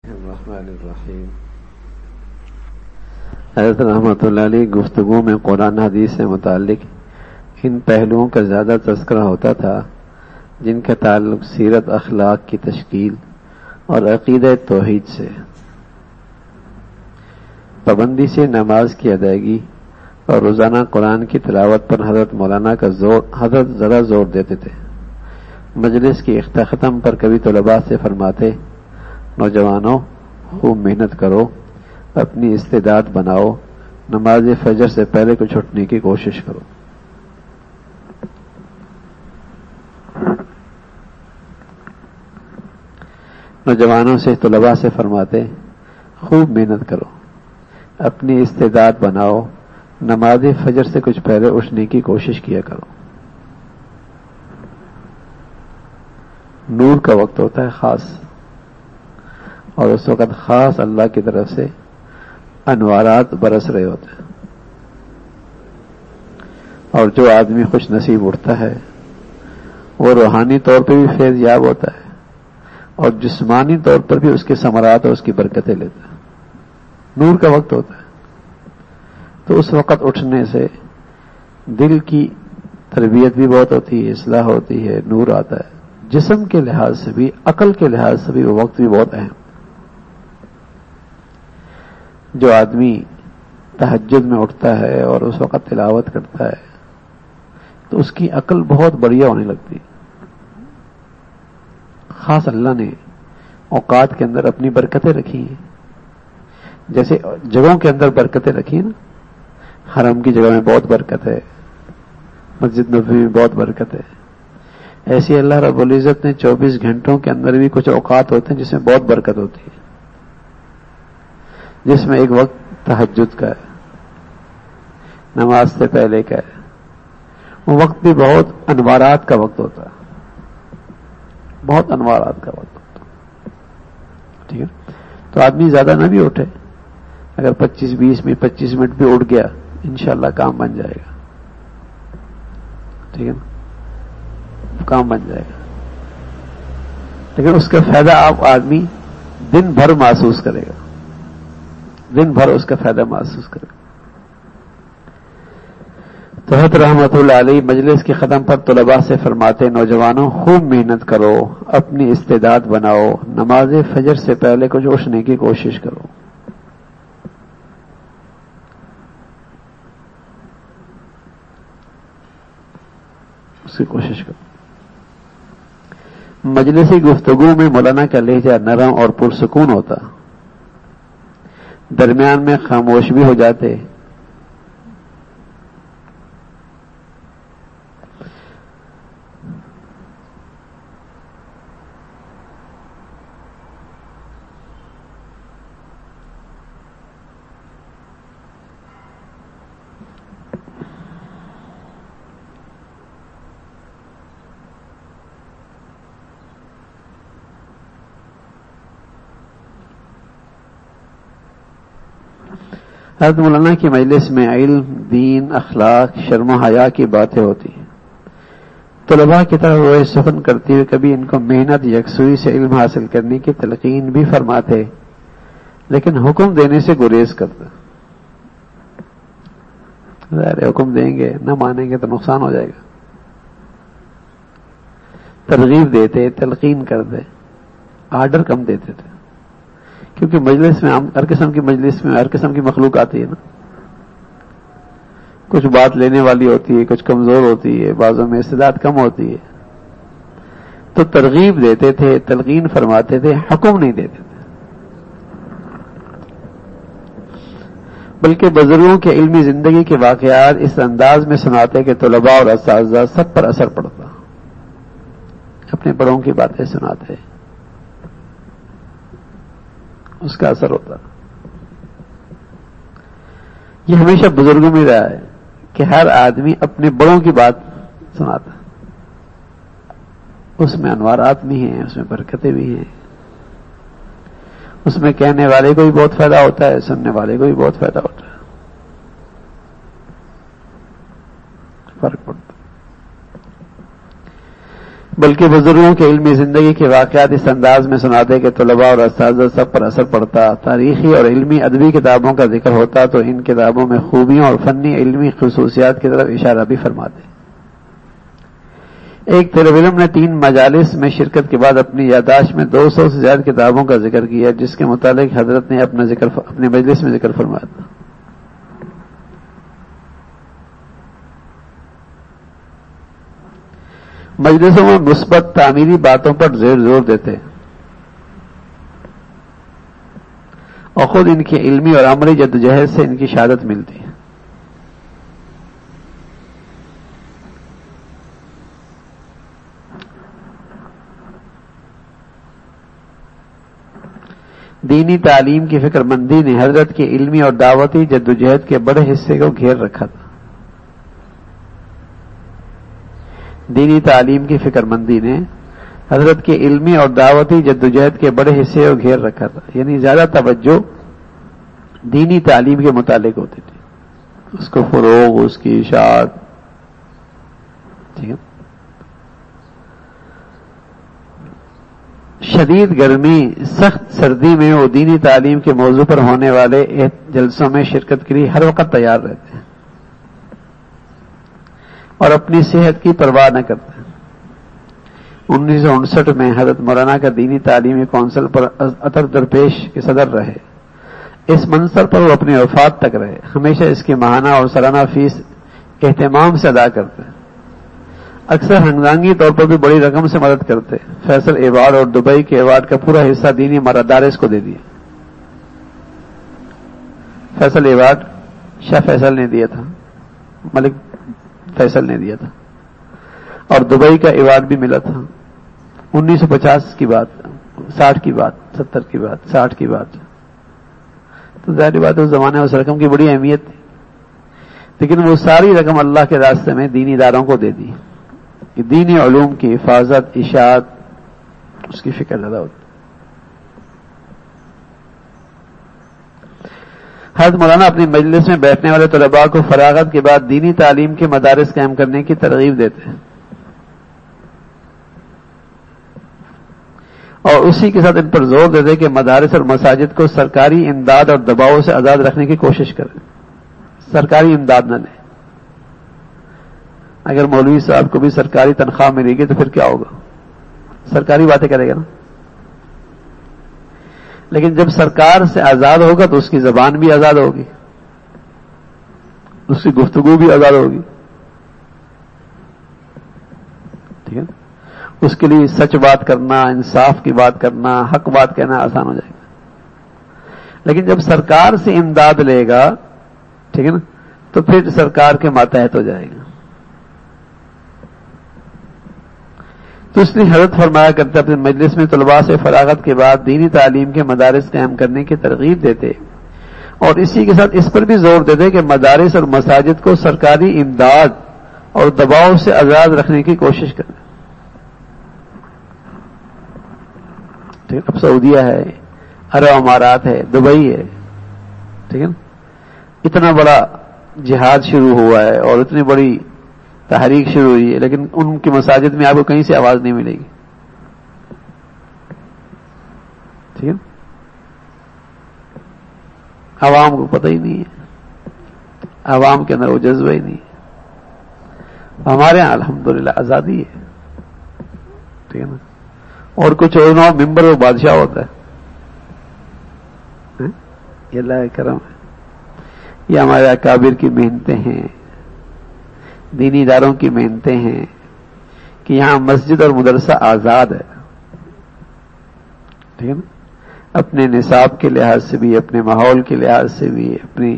الرحمن الرحیم۔ حضرت رحمۃ اللہ علیہ گفتگو میں قرآن حدیث سے متعلق ان پہلوؤں کا زیادہ تذکرہ ہوتا تھا جن کا تعلق سیرت اخلاق کی تشکیل اور عقیدہ توحید سے، پابندی سے نماز کی ادائیگی اور روزانہ قرآن کی تلاوت پر حضرت ذرا زور دیتے تھے۔ مجلس کی اختتام پر کبھی طلباء سے فرماتے، نوجوانوں خوب محنت کرو، اپنی استعداد بناؤ، نماز فجر سے پہلے کچھ اٹھنے کی کوشش کرو۔ نوجوانوں سے طلباء سے فرماتے، خوب محنت کرو، اپنی استعداد بناؤ، نماز فجر سے کچھ پہلے اٹھنے کی کوشش کیا کرو۔ نور کا وقت ہوتا ہے خاص، اور اس وقت خاص اللہ کی طرف سے انوارات برس رہے ہوتے ہیں، اور جو آدمی خوش نصیب اٹھتا ہے وہ روحانی طور پہ بھی فیض یاب ہوتا ہے اور جسمانی طور پر بھی اس کے ثمرات اور اس کی برکتیں لیتا ہے۔ نور کا وقت ہوتا ہے، تو اس وقت اٹھنے سے دل کی تربیت بھی بہت ہوتی ہے، اصلاح ہوتی ہے، نور آتا ہے۔ جسم کے لحاظ سے بھی، عقل کے لحاظ سے بھی وہ وقت بھی بہت اہم۔ جو آدمی تہجد میں اٹھتا ہے اور اس وقت تلاوت کرتا ہے تو اس کی عقل بہت بڑھیا ہونے لگتی ہے۔ خاص اللہ نے اوقات کے اندر اپنی برکتیں رکھی ہیں، جیسے جگہوں کے اندر برکتیں رکھی ہیں نا، حرم کی جگہ میں بہت برکت ہے، مسجد نبوی میں بہت برکت ہے، ایسی اللہ رب العزت نے 24 گھنٹوں کے اندر بھی کچھ اوقات ہوتے ہیں جس میں بہت برکت ہوتی ہے، جس میں ایک وقت تہجد کا ہے، نماز سے پہلے کا ہے۔ وہ وقت بھی بہت انوارات کا وقت ہوتا ہے، بہت انوارات کا وقت ہوتا ہے، ٹھیک ہے۔ تو آدمی زیادہ نہ بھی اٹھے، اگر 25 منٹ بھی اٹھ گیا انشاءاللہ کام بن جائے گا، ٹھیک ہے نا، کام بن جائے گا۔ لیکن اس کا فائدہ آپ آدمی دن بھر محسوس کرے گا، دن بھر اس کا فائدہ محسوس کرے گا۔ تو حضرت رحمۃ اللہ علیہ مجلس کے ختم پر طلباء سے فرماتے، نوجوانوں خوب محنت کرو، اپنی استعداد بناؤ، نماز فجر سے پہلے کچھ اٹھنے کی کوشش کرو۔ اس کی کوشش کرو۔ مجلسی گفتگو میں مولانا کا لہجہ نرم اور پرسکون ہوتا، درمیان میں خاموش بھی ہو جاتے، حضرت مولانا کی مجلس میں علم، دین، اخلاق، شرم و حیا کی باتیں ہوتی ہیں۔ طلباء کی طرف روئے سخن کرتے ہوئے کبھی ان کو محنت یکسوئی سے علم حاصل کرنے کی تلقین بھی فرماتے، لیکن حکم دینے سے گریز کرتا۔ ظاہر حکم دیں گے، نہ مانیں گے تو نقصان ہو جائے گا۔ ترغیب دیتے، تلقین کرتے، آرڈر کم دیتے تھے، کیونکہ مجلس میں ہر قسم کی مجلس میں ہر قسم کی مخلوق آتی ہے نا، کچھ بات لینے والی ہوتی ہے، کچھ کمزور ہوتی ہے، بعضوں میں استعداد کم ہوتی ہے، تو ترغیب دیتے تھے، تلقین فرماتے تھے، حکم نہیں دیتے تھے، بلکہ بزرگوں کے علمی زندگی کے واقعات اس انداز میں سناتے کہ طلباء اور اساتذہ سب پر اثر پڑتا، اپنے بڑوں کی باتیں سناتے، اس کا اثر ہوتا۔ یہ ہمیشہ بزرگوں میں رہا ہے کہ ہر آدمی اپنے بڑوں کی بات سناتا، اس میں انوارات بھی ہیں، اس میں برکتیں بھی ہیں، اس میں کہنے والے کو بھی بہت فائدہ ہوتا ہے، سننے والے کو بھی بہت فائدہ ہوتا ہے، فرق پڑتا۔ بلکہ بلکہ بزرگوں کے علمی زندگی کے واقعات اس انداز میں سناتے کہ طلباء اور اساتذہ سب پر اثر پڑتا، تاریخی اور علمی ادبی کتابوں کا ذکر ہوتا تو ان کتابوں میں خوبیوں اور فنی علمی خصوصیات کی طرف اشارہ بھی فرماتے۔ ایک طالب علم نے 3 مجالس میں شرکت کے بعد اپنی یادداشت میں 200 سے زیادہ کتابوں کا ذکر کیا، جس کے متعلق حضرت نے اپنے مجلس میں ذکر فرمایا تھا۔ مجلسوں میں مثبت تعمیری باتوں پر زور دیتے اور خود ان کی علمی اور عملی جدوجہد سے ان کی شہادت ملتی ہے۔ دینی تعلیم کی فکر مندی نے حضرت کی علمی اور دعوتی جدوجہد کے بڑے حصے کو گھیر رکھا تھا۔ دینی تعلیم کی فکر مندی نے حضرت کی علمی اور دعوتی جدوجہد کے بڑے حصے کو گھیر رکھا تھا، یعنی زیادہ توجہ دینی تعلیم کے متعلق ہوتی تھی، اس کو فروغ، اس کی اشاعت، ٹھیک ہے۔ شدید گرمی، سخت سردی میں وہ دینی تعلیم کے موضوع پر ہونے والے جلسوں میں شرکت کے لیے ہر وقت تیار رہتے ہیں اور اپنی صحت کی پرواہ نہ کرتے ہیں۔ 1959 میں حضرت مولانا کا دینی تعلیمی کونسل پر اطر درپیش کے صدر رہے۔ اس منصب پر وہ اپنی وفات تک رہے۔ ہمیشہ اس کی ماہانہ اور سالانہ فیس اہتمام سے ادا کرتے، اکثر ہنگامگی طور پر بھی بڑی رقم سے مدد کرتے۔ فیصل ایوارڈ اور دبئی کے ایوارڈ کا پورا حصہ دینی مدارس کو دے دیا۔ فیصل ایوارڈ شاہ فیصل نے دیا تھا، ملک فیصل نے دیا تھا، اور دبئی کا ایوارڈ بھی ملا تھا۔ 1950 کی بات، 60 کی بات، 70 کی بات، 60 کی بات، تو ظاہر بات ہے اس زمانے میں اس رقم کی بڑی اہمیت تھی، لیکن وہ ساری رقم اللہ کے راستے میں دینی اداروں کو دے دی کہ دینی علوم کی حفاظت، اشاعت، اس کی فکر زیادہ ہوتی۔ حضرت مولانا اپنی مجلس میں بیٹھنے والے طلباء کو فراغت کے بعد دینی تعلیم کے مدارس قائم کرنے کی ترغیب دیتے ہیں اور اسی کے ساتھ ان پر زور دیتے کہ مدارس اور مساجد کو سرکاری امداد اور دباؤ سے آزاد رکھنے کی کوشش کریں، سرکاری امداد نہ لیں۔ اگر مولوی صاحب کو بھی سرکاری تنخواہ ملے گی تو پھر کیا ہوگا؟ سرکاری باتیں کرے گا نا، لیکن جب سرکار سے آزاد ہوگا تو اس کی زبان بھی آزاد ہوگی، اس کی گفتگو بھی آزاد ہوگی، ٹھیک ہے۔ اس کے لیے سچ بات کرنا، انصاف کی بات کرنا، حق بات کہنا آسان ہو جائے گا۔ لیکن جب سرکار سے امداد لے گا، ٹھیک ہے نا، تو پھر سرکار کے ماتحت ہو جائے گا۔ تو اس لیے حضرت فرمایا کرتے اپنے مجلس میں طلباء سے فراغت کے بعد دینی تعلیم کے مدارس قائم کرنے کی ترغیب دیتے اور اسی کے ساتھ اس پر بھی زور دیتے کہ مدارس اور مساجد کو سرکاری امداد اور دباؤ سے آزاد رکھنے کی کوشش کریں۔ ٹھیک، اب سعودیہ ہے، عرب امارات ہے، دبئی ہے، ٹھیک ہے نا، اتنا بڑا جہاد شروع ہوا ہے اور اتنی بڑی تحریک شروع ہوئی ہے، لیکن ان کی مساجد میں آپ کو کہیں سے آواز نہیں ملے گی، ٹھیک ہے، عوام کو پتہ ہی نہیں ہے، عوام کے اندر وہ جذبہ ہی نہیں ہے۔ ہمارے یہاں الحمدللہ آزادی ہے، ٹھیک ہے نا، اور کچھ اور ممبر وہ بادشاہ ہوتا ہے، یہ اللہ کا کرم ہے، یہ ہمارے اکابر کی محنتیں ہیں، دینی اداروں کی محنتیں ہیں کہ یہاں مسجد اور مدرسہ آزاد ہے، ٹھیک ہے نا، اپنے نصاب کے لحاظ سے بھی، اپنے ماحول کے لحاظ سے بھی، اپنی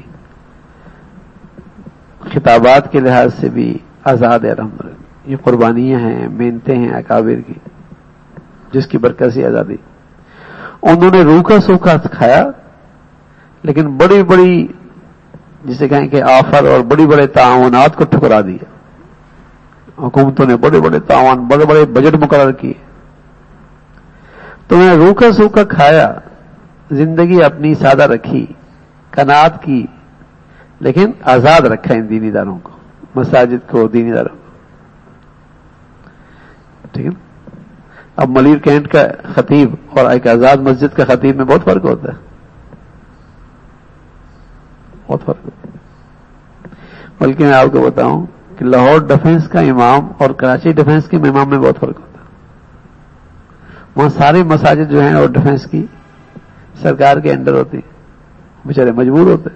خطابات کے لحاظ سے بھی آزاد ہے الحمدللہ۔ یہ قربانیاں ہیں، محنتیں ہیں اکابر کی، جس کی برکت سے آزادی۔ انہوں نے روکھا سوکھا کھایا، لیکن بڑی بڑی جسے کہیں کہ آفر اور بڑی بڑے تعاونات کو ٹھکرا دیا۔ حکومتوں نے بڑے بڑے تعاون، بڑے بڑے بجٹ مقرر کیے، تو انہوں نے روکھا سوکھا کھایا، زندگی اپنی سادہ رکھی، قناعت کی، لیکن آزاد رکھا ان دینی اداروں کو، مساجد کو، دینی اداروں کو، ٹھیک ہے نا۔ اب ملیر کینٹ کا خطیب اور ایک آزاد مسجد کا خطیب میں بہت فرق ہوتا ہے، بہت فرق ہوتا ہے۔ بلکہ میں آپ کو بتاؤں کہ لاہور ڈیفنس کا امام اور کراچی ڈیفنس کے امام میں بہت فرق ہوتا ہے۔ وہاں ساری مساجد جو ہیں اور ڈیفنس کی سرکار کے انڈر ہوتی ہیں، بیچارے مجبور ہوتے ہیں۔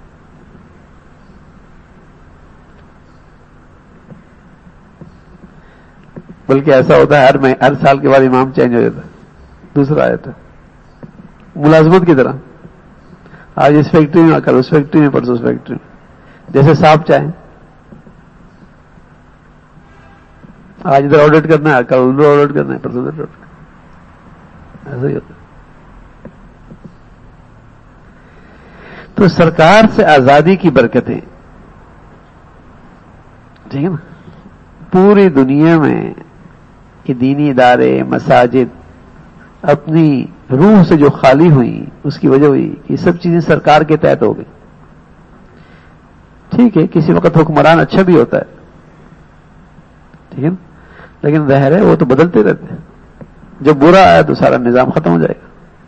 بلکہ ایسا ہوتا ہے ہر سال کے بعد امام چینج ہو جاتا ہے، دوسرا آتا ہے ملازمت کی طرح، آج اس فیکٹری میں، کل اس فیکٹری میں، پرسوں اس فیکٹری میں، جیسے صاحب چاہیں، آج ادھر آڈٹ کرنا ہے، کل ادھر آڈٹ کرنا ہے، پرسوں ادھر آڈٹ کرنا ہے، ایسا ہی ہوتا ہے۔ تو سرکار سے آزادی کی برکتیں، ٹھیک ہے نا، پوری دنیا میں یہ دینی ادارے، مساجد اپنی روح سے جو خالی ہوئی، اس کی وجہ ہوئی کہ یہ سب چیزیں سرکار کے تحت ہو گئی۔ ٹھیک ہے، کسی وقت حکمران اچھا بھی ہوتا ہے، ٹھیک ہے نا، لیکن ظاہر ہے وہ تو بدلتے رہتے ہیں، جب برا آیا تو سارا نظام ختم ہو جائے گا۔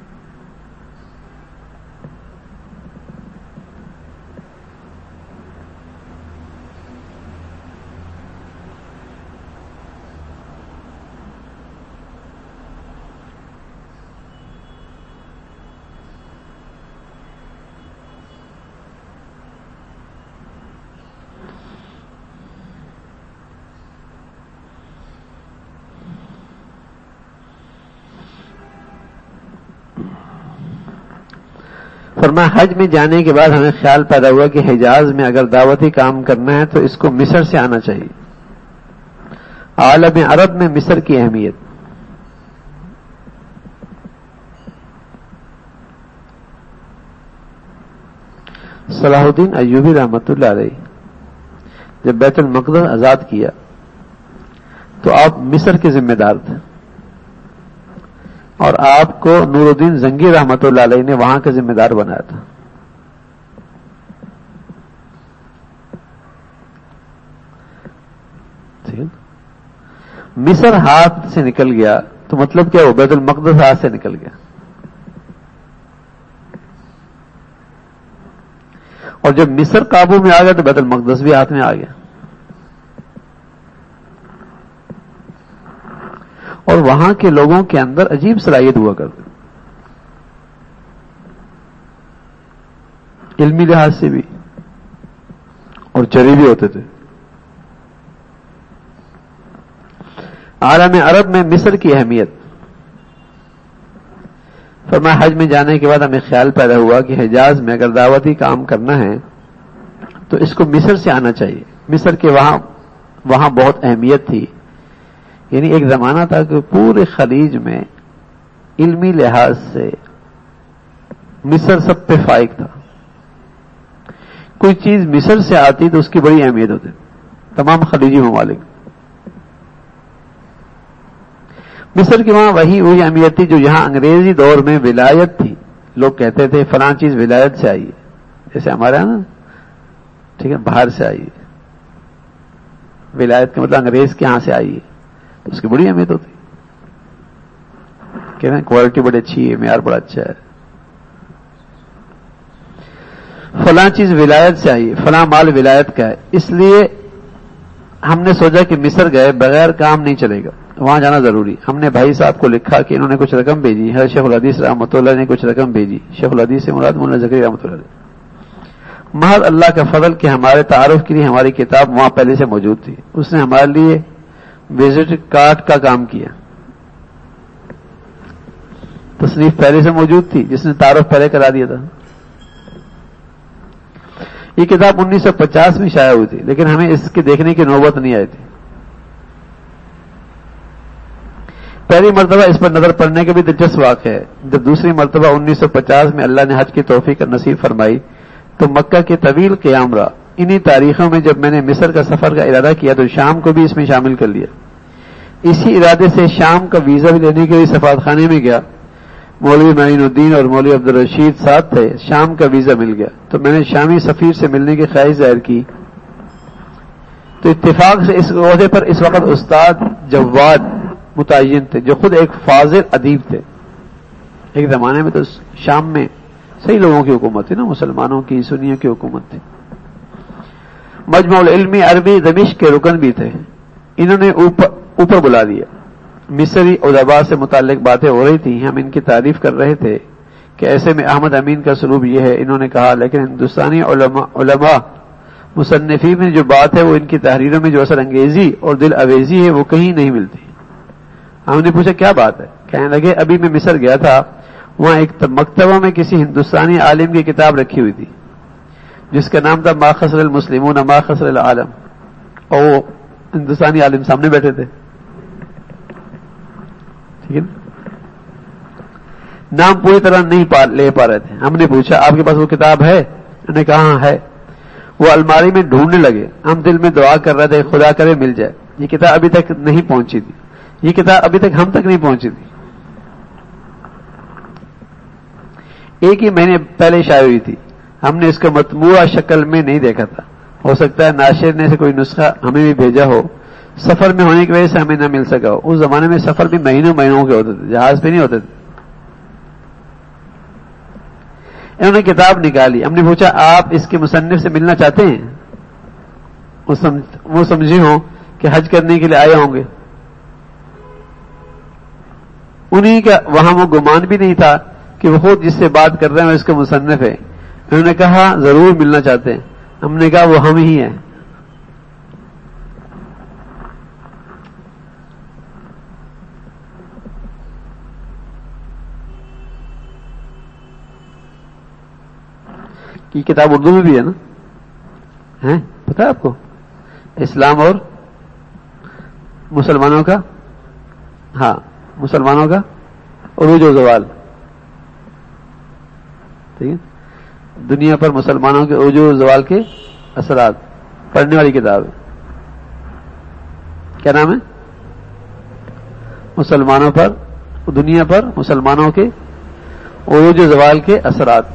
فرمایا حج میں جانے کے بعد ہمیں خیال پیدا ہوا کہ حجاز میں اگر دعوتی کام کرنا ہے تو اس کو مصر سے آنا چاہیے۔ عالم عرب میں مصر کی اہمیت، صلاح الدین ایوبی رحمۃ اللہ علیہ جب بیت المقدس آزاد کیا تو آپ مصر کے ذمہ دار تھے، اور آپ کو نور الدین زنگی رحمۃ اللہ علیہ نے وہاں کا ذمہ دار بنایا تھا۔ مصر ہاتھ سے نکل گیا تو مطلب کیا، وہ بیت المقدس ہاتھ سے نکل گیا، اور جب مصر قابو میں آ گیا تو بیت المقدس بھی ہاتھ میں آ گیا، اور وہاں کے لوگوں کے اندر عجیب صلاحیت ہوا کرتی، علمی لحاظ سے بھی اور جری بھی ہوتے تھے۔ عالم عرب میں مصر کی اہمیت، فرمایا حج میں جانے کے بعد ہمیں خیال پیدا ہوا کہ حجاز میں اگر دعوتی کام کرنا ہے تو اس کو مصر سے آنا چاہیے۔ مصر کے وہاں بہت اہمیت تھی، یعنی ایک زمانہ تھا کہ پورے خلیج میں علمی لحاظ سے مصر سب پہ فائق تھا، کوئی چیز مصر سے آتی تو اس کی بڑی اہمیت ہوتی تمام خلیجی ممالک۔ مصر کی وہاں وہی اہمیت تھی جو یہاں انگریزی دور میں ولایت تھی، لوگ کہتے تھے فلاں چیز ولایت سے آئی ہے، جیسے ہمارے یہاں نا، ٹھیک ہے، باہر سے آئی ہے، ولایت کا مطلب انگریز کے یہاں سے آئی ہے، اس کی بڑی اہمیت ہوتی، کہہ رہے ہیں کوالٹی بڑی اچھی ہے، معیار بڑا اچھا ہے، فلاں چیز ولایت سے آئی ہے، فلاں مال ولایت کا ہے۔ اس لیے ہم نے سوچا کہ مصر گئے بغیر کام نہیں چلے گا، وہاں جانا ضروری۔ ہم نے بھائی صاحب کو لکھا کہ انہوں نے کچھ رقم بھیجی، حضرت شیخ الحدیث رحمۃ اللہ نے کچھ رقم بھیجی، شیخ الحدیث سے مراد مولانا زکریا رحمۃ اللہ علیہ۔ محض اللہ کا فضل کہ ہمارے تعارف کے لیے ہماری کتاب وہاں پہلے سے موجود تھی، اس نے ہمارے لیے وزٹ کارڈ کا کام کیا، تصنیف پہلے سے موجود تھی، جس نے تعارف پہلے کرا دیا تھا۔ یہ کتاب 1950 میں شائع ہوئی تھی، لیکن ہمیں اس کے دیکھنے کی نوبت نہیں آئی تھی۔ پہلی مرتبہ اس پر نظر پڑنے کا بھی دلچسپ واقعہ ہے، جب دوسری مرتبہ 1950 میں اللہ نے حج کی توفیق نصیب فرمائی تو مکہ کے طویل قیام رہا۔ انہی تاریخوں میں جب میں نے مصر کا سفر کا ارادہ کیا تو شام کو بھی اس میں شامل کر لیا۔ اسی ارادے سے شام کا ویزا بھی لینے کے لیے سفارت خانے میں گیا، مولوی معین الدین اور مولوی عبدالرشید ساتھ تھے، شام کا ویزا مل گیا تو میں نے شامی سفیر سے ملنے کی خواہش ظاہر کی، تو اتفاق سے اس عہدے پر اس وقت استاد جواد متعین تھے جو خود ایک فاضل ادیب تھے. ایک زمانے میں تو شام میں صحیح لوگوں کی حکومت تھی نا، مسلمانوں کی، سنیوں کی حکومت تھی. مجمع العلم عربی دمشق کے رکن بھی تھے. انہوں نے اوپر بلا دیا. مصری ادبا سے متعلق باتیں ہو رہی تھیں، ہم ان کی تعریف کر رہے تھے کہ ایسے میں احمد امین کا سلوک یہ ہے. انہوں نے کہا لیکن ہندوستانی علماء مصنفین میں جو بات ہے وہ ان کی تحریروں میں جو اثر انگیزی اور دل اویزی ہے وہ کہیں نہیں ملتی. ہم نے پوچھا کیا بات ہے؟ کہنے لگے ابھی میں مصر گیا تھا، وہاں ایک مکتبہ میں کسی ہندوستانی عالم کی کتاب رکھی ہوئی تھی جس کا نام تھا ما خسر المسلمون ما خسر العالم، اور وہ ہندوستانی عالم سامنے بیٹھے تھے. ٹھیک ہے، نام پوری طرح نہیں لے پا رہے تھے. ہم نے پوچھا آپ کے پاس وہ کتاب ہے؟ انہوں نے کہا ہاں ہے. وہ الماری میں ڈھونڈنے لگے. ہم دل میں دعا کر رہے تھے خدا کرے مل جائے. یہ کتاب ابھی تک نہیں پہنچی تھی، یہ کتاب ابھی تک ہم تک نہیں پہنچی تھی. ایک ہی مہینے پہلے شائع ہوئی تھی. ہم نے اس کو مطبوعہ شکل میں نہیں دیکھا تھا. ہو سکتا ہے ناشر نے سے کوئی نسخہ ہمیں بھی بھیجا ہو، سفر میں ہونے کی وجہ سے ہمیں نہ مل سکا ہو. اس زمانے میں سفر بھی مہینوں کے ہوتے تھے، جہاز پہ نہیں ہوتے تھے. انہوں نے کتاب نکالی. ہم نے پوچھا آپ اس کے مصنف سے ملنا چاہتے ہیں؟ وہ سمجھے ہوں کہ حج کرنے کے لیے آئے ہوں گے. انہی کا وہاں وہ گمان بھی نہیں تھا کہ وہ خود جس سے بات کر رہے ہیں اس کا مصنف ہے. انہوں نے کہا ضرور ملنا چاہتے ہیں. ہم نے کہا وہ ہم ہی ہیں. یہ کتاب اردو میں بھی ہے نا، پتا ہے آپ کو؟ اسلام اور مسلمانوں کا، ہاں مسلمانوں کا عروج و زوال. ٹھیک ہے، دنیا پر مسلمانوں کے عروج و زوال کے اثرات پڑھنے والی کتاب ہے. کیا نام ہے؟ مسلمانوں پر، دنیا پر مسلمانوں کے عروج و زوال کے اثرات.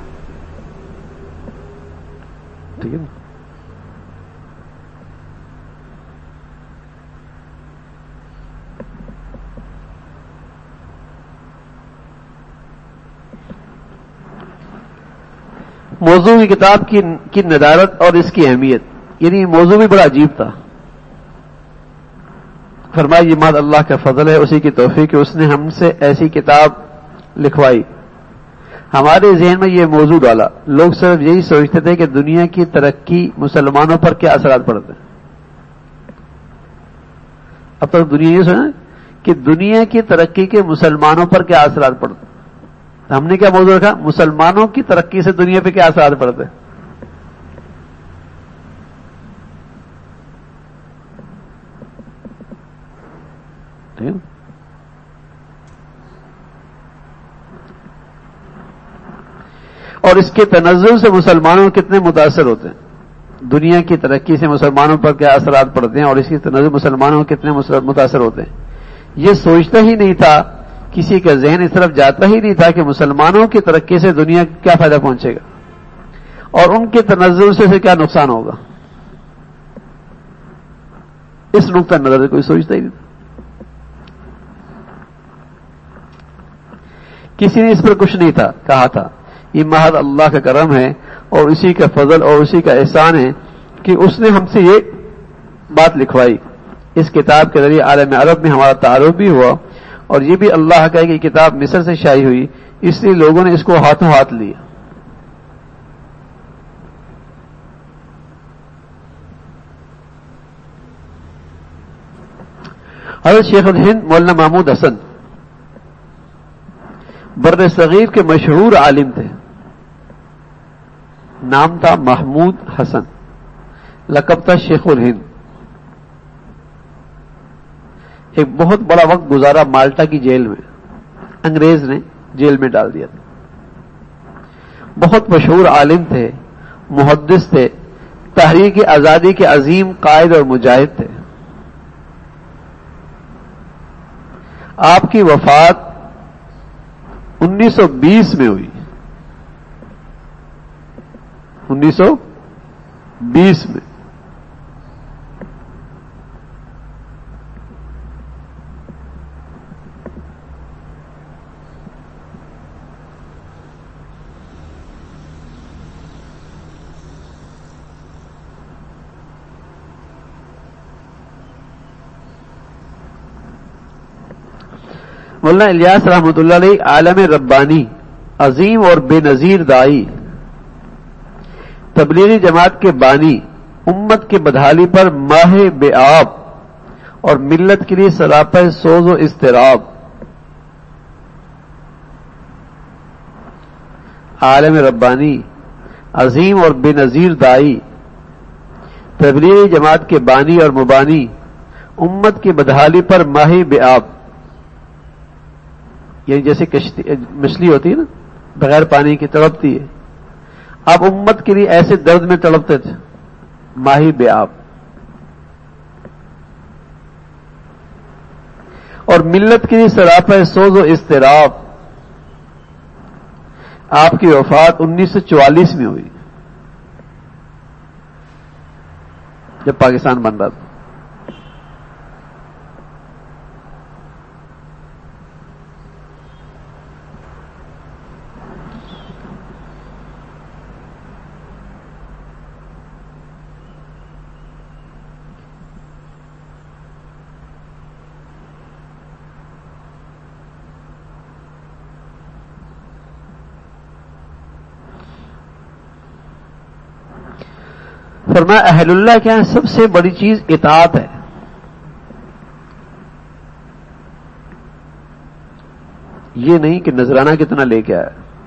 ٹھیک ہے، موضوع کی کتاب کی ندارت اور اس کی اہمیت. یعنی موضوع بھی بڑا عجیب تھا. فرمایا یہ مات اللہ کا فضل ہے، اسی کی توفیق کہ اس نے ہم سے ایسی کتاب لکھوائی. ہمارے ذہن میں یہ موضوع ڈالا. لوگ صرف یہی سوچتے تھے کہ دنیا کی ترقی مسلمانوں پر کیا اثرات پڑتے ہیں. اب تک دنیا یہ سوچا کہ دنیا کی ترقی کے مسلمانوں پر کیا اثرات پڑتے ہیں. ہم نے کیا موضوع رکھا؟ مسلمانوں کی ترقی سے دنیا پہ کیا اثرات پڑتے ہیں. اور اس کے تنزل سے مسلمانوں کتنے متاثر ہوتے ہیں. دنیا کی ترقی سے مسلمانوں پر کیا اثرات پڑتے ہیں اور اس کی تنزل مسلمانوں کتنے متاثر ہوتے ہیں. یہ سوچتا ہی نہیں تھا، کسی کا ذہن اس طرف جاتا ہی نہیں تھا کہ مسلمانوں کی ترقی سے دنیا کو کیا فائدہ پہنچے گا اور ان کے تنزل سے کیا نقصان ہوگا. اس نقطہ نظر سے کوئی سوچتا ہی نہیں تھا. کسی نے اس پر کچھ نہیں تھا کہا تھا. یہ محض اللہ کا کرم ہے اور اسی کا فضل اور اسی کا احسان ہے کہ اس نے ہم سے یہ بات لکھوائی. اس کتاب کے ذریعے عالم عرب میں ہمارا تعارف بھی ہوا اور یہ بھی اللہ کا ہے کہ کتاب مصر سے شائع ہوئی، اس لیے لوگوں نے اس کو ہاتھوں ہاتھ لیا. حضرت شیخ الہند مولانا محمود حسن بر صغیر کے مشہور عالم تھے. نام تھا محمود حسن، لقب تھا شیخ الہند. ایک بہت بڑا وقت گزارا مالٹا کی جیل میں، انگریز نے جیل میں ڈال دیا تھا. بہت مشہور عالم تھے، محدث تھے، تحریک آزادی کے عظیم قائد اور مجاہد تھے. آپ کی وفات 1920 میں ہوئی. 1920 میں. مولانا الیاس رحمۃ اللہ علیہ عالم ربانی، عظیم اور بے نظیر دائی، تبلیغی جماعت کے بانی، امت کے بدحالی پر ماہ بے آب اور ملت کے لیے سراپا سوز و اضطراب، عالم ربانی، عظیم اور بے نظیر دائی، تبلیغی جماعت کے بانی اور مبانی، امت کی بدحالی پر ماہی بے آب، یعنی جیسے کشتی مچھلی ہوتی ہے نا بغیر پانی کی تڑپتی ہے، آپ امت کے لیے ایسے درد میں تڑپتے تھے، ماہی بے آب، اور ملت کے لیے سراپا سوز و اضطراب۔ آپ کی وفات 1944 میں ہوئی جب پاکستان بن رہا تھا۔ فرمایا اہل اللہ کے یہاں سب سے بڑی چیز اطاعت ہے۔ یہ نہیں کہ نذرانہ کتنا لے کے آیا،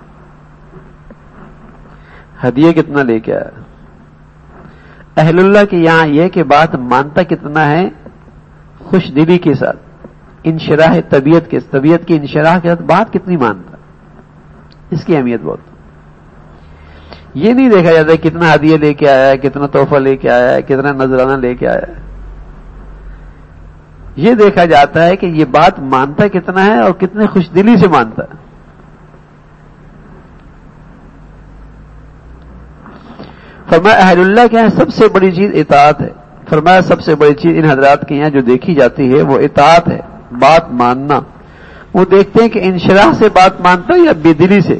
ہدیہ کتنا لے کے آیا، اہل اللہ کے یہاں یہ کہ بات مانتا کتنا ہے، خوش دلی کے ساتھ، انشراح طبیعت کی انشراح کے ساتھ بات کتنی مانتا، اس کی اہمیت بہت۔ یہ نہیں دیکھا جاتا ہے کتنا ہدیہ لے کے آیا ہے، کتنا تحفہ لے کے آیا ہے، کتنا نذرانہ لے کے آیا ہے، یہ دیکھا جاتا ہے کہ یہ بات مانتا کتنا ہے اور کتنے خوش دلی سے مانتا ہے۔ فرمایا اہل اللہ کے یہاں سب سے بڑی چیز اطاعت ہے۔ فرمایا سب سے بڑی چیز ان حضرات کے یہاں جو دیکھی جاتی ہے وہ اطاعت ہے، بات ماننا۔ وہ دیکھتے ہیں کہ انشراح سے بات مانتا ہے یا بے دلی سے۔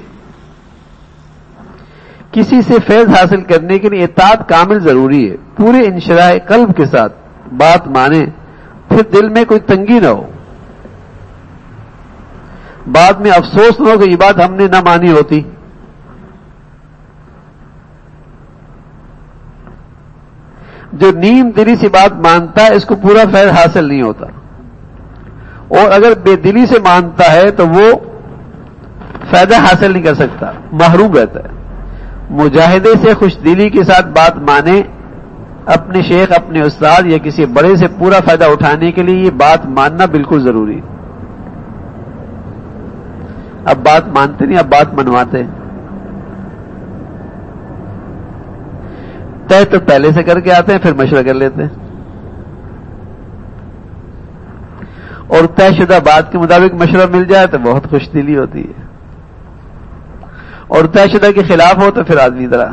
کسی سے فیض حاصل کرنے کے لیے اطاعت کامل ضروری ہے، پورے انشراح قلب کے ساتھ بات مانے، پھر دل میں کوئی تنگی نہ ہو، بعد میں افسوس نہ ہو کہ یہ بات ہم نے نہ مانی ہوتی۔ جو نیم دلی سے بات مانتا ہے اس کو پورا فیض حاصل نہیں ہوتا، اور اگر بے دلی سے مانتا ہے تو وہ فائدہ حاصل نہیں کر سکتا، محروم رہتا ہے۔ مجاہدے سے خوش دلی کے ساتھ بات مانے، اپنے شیخ، اپنے استاد یا کسی بڑے سے پورا فائدہ اٹھانے کے لیے یہ بات ماننا بالکل ضروری۔ اب بات مانتے نہیں، اب بات منواتے۔ طے تو پہلے سے کر کے آتے ہیں، پھر مشورہ کر لیتے ہیں، اور طے شدہ بات کے مطابق مشورہ مل جائے تو بہت خوش دلی ہوتی ہے، اور طے شدہ کے خلاف ہو تو پھر آدمی ذرا۔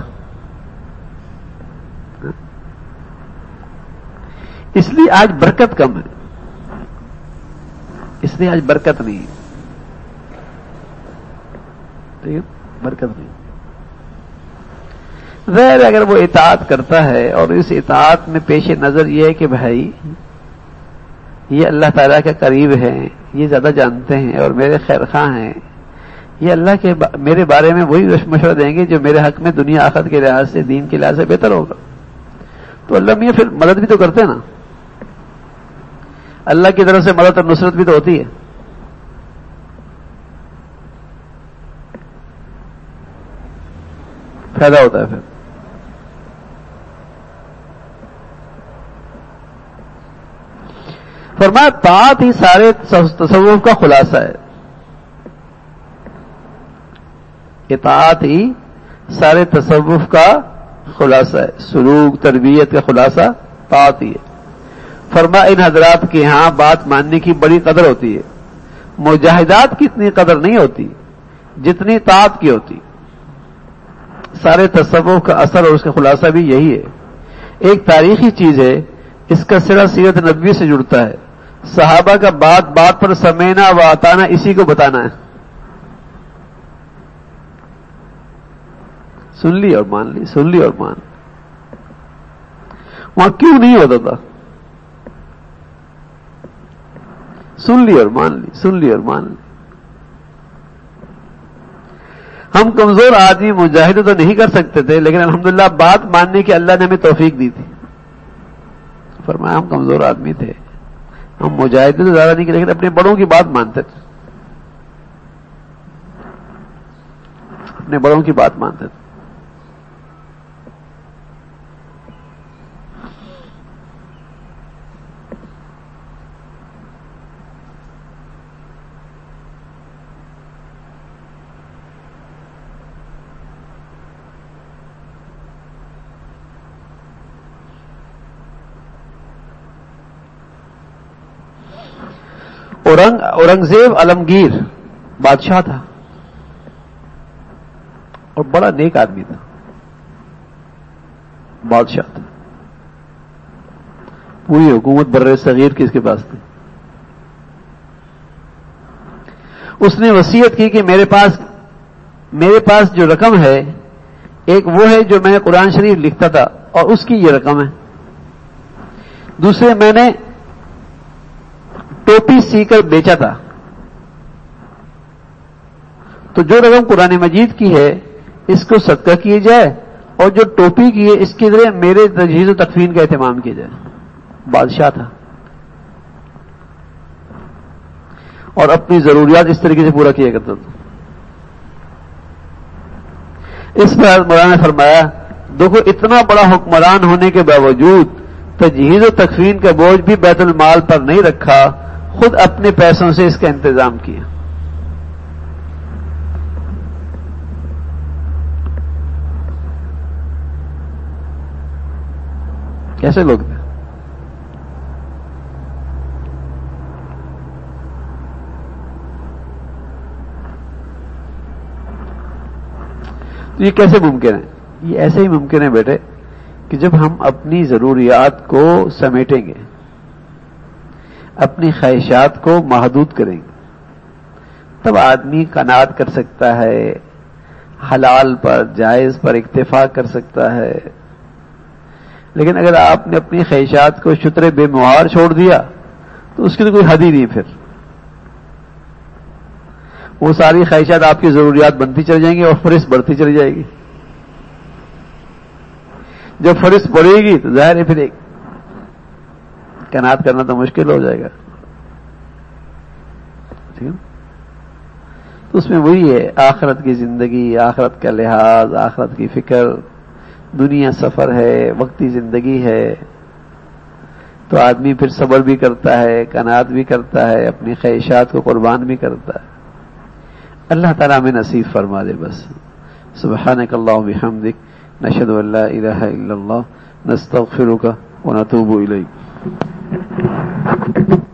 اس لیے آج برکت کم ہے، اس لیے آج برکت نہیں ہے، ٹھیک ہے، برکت نہیں۔ ظاہر اگر وہ اطاعت کرتا ہے، اور اس اطاعت میں پیش نظر یہ ہے کہ بھائی یہ اللہ تعالیٰ کے قریب ہیں، یہ زیادہ جانتے ہیں اور میرے خیر خواہ ہیں، یہ اللہ کے میرے بارے میں وہی مشورہ دیں گے جو میرے حق میں دنیا آخرت کے لحاظ سے، دین کے لحاظ سے بہتر ہوگا، تو اللہ میاں پھر مدد بھی تو کرتے ہیں نا، اللہ کی طرف سے مدد اور نصرت بھی تو ہوتی ہے۔ فائدہ ہوتا ہے پھر۔ فرمایا طاعت ہی سارے تصوف کا خلاصہ ہے، اطاعت ہی سارے تصوف کا خلاصہ ہے، سلوک تربیت کا خلاصہ طاعت ہی ہے۔ فرمایا ان حضرات کے ہاں بات ماننے کی بڑی قدر ہوتی ہے، مجاہدات کی اتنی قدر نہیں ہوتی جتنی طاعت کی ہوتی۔ سارے تصوف کا اثر اور اس کا خلاصہ بھی یہی ہے۔ ایک تاریخی چیز ہے، اس کا سرا سیرت نبوی سے جڑتا ہے، صحابہ کا بات بات پر سمینا و اطانا اسی کو بتانا ہے، سن لی اور مان لی، سن لی اور مان۔ وہاں کیوں نہیں ہوتا تھا؟ سن لی اور مان لی، سن لی اور مان لی۔ ہم کمزور آدمی مجاہدے تو نہیں کر سکتے تھے، لیکن الحمدللہ بات ماننے کی اللہ نے ہمیں توفیق دی تھی۔ فرمایا ہم کمزور آدمی تھے، ہم مجاہدے تو زیادہ نہیں کرے، لیکن اپنے بڑوں کی بات مانتے تھے، اپنے بڑوں کی بات مانتے تھے۔ اورنگزیب عالمگیر بادشاہ تھا اور بڑا نیک آدمی تھا، بادشاہ تھا، پوری حکومت بر صغیر کی اس کے پاس تھی۔ اس نے وصیت کی کہ میرے پاس جو رقم ہے، ایک وہ ہے جو میں نے قرآن شریف لکھتا تھا اور اس کی یہ رقم ہے، دوسرے میں نے ٹوپی سی کر بیچا تھا، تو جو رقم قرآن مجید کی ہے اس کو صدقہ کیے جائے، اور جو ٹوپی کی ہے اس کے ذریعے میرے تجہیز و تکفین کا اہتمام کیا جائے۔ بادشاہ تھا اور اپنی ضروریات اس طریقے سے پورا کیا کرتا تھا۔ اس پر مولانا نے فرمایا دیکھو اتنا بڑا حکمران ہونے کے باوجود تجہیز و تکفین کا بوجھ بھی بیت المال پر نہیں رکھا، خود اپنے پیسوں سے اس کا انتظام کیا۔ کیسے لوگ تھے؟ تو یہ کیسے ممکن ہے؟ یہ ایسے ہی ممکن ہے بیٹے کہ جب ہم اپنی ضروریات کو سمیٹیں گے، اپنی خواہشات کو محدود کریں گے، تب آدمی قناعت کر سکتا ہے، حلال پر جائز پر اکتفا کر سکتا ہے۔ لیکن اگر آپ نے اپنی خواہشات کو شتر بے مہار چھوڑ دیا تو اس کی تو کوئی حد ہی نہیں، پھر وہ ساری خواہشات آپ کی ضروریات بنتی چلی جائیں گی اور فہرست بڑھتی چلی جائے گی۔ جب فہرست بڑھے گی تو ظاہر ہے پھر ایک قناعت کرنا تو مشکل ہو جائے گا، ٹھیک ہے؟ تو اس میں وہی ہے، آخرت کی زندگی، آخرت کا لحاظ، آخرت کی فکر، دنیا سفر ہے، وقتی زندگی ہے، تو آدمی پھر صبر بھی کرتا ہے، قناعت بھی کرتا ہے، اپنی خواہشات کو قربان بھی کرتا ہے۔ اللہ تعالیٰ ہمیں نصیب فرما دے بس۔ سبحانک اللہم بحمدک، نشہد ان لا الہ الا اللہ، نستغفرک ونتوب الیک۔